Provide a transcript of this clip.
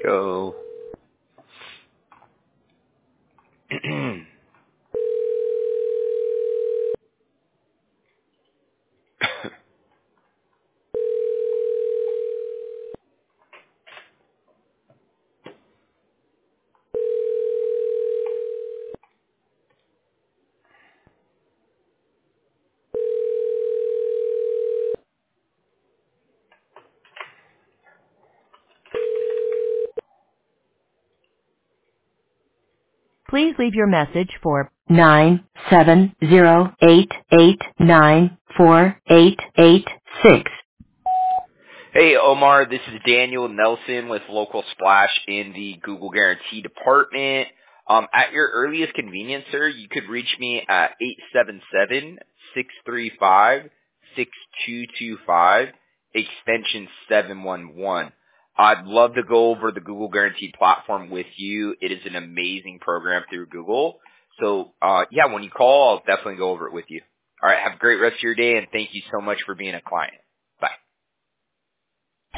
go. Please leave your message for 970-889-4886. Hey, Omar, this is Daniel Nelson with Local Splash in the Google Guarantee Department. At your earliest convenience, sir, you could reach me at 877-635-6225, extension 711. I'd love to go over the Google Guarantee platform with you. It is an amazing program through Google. So, when you call, I'll definitely go over it with you. All right, have a great rest of your day, and thank you so much for being a client.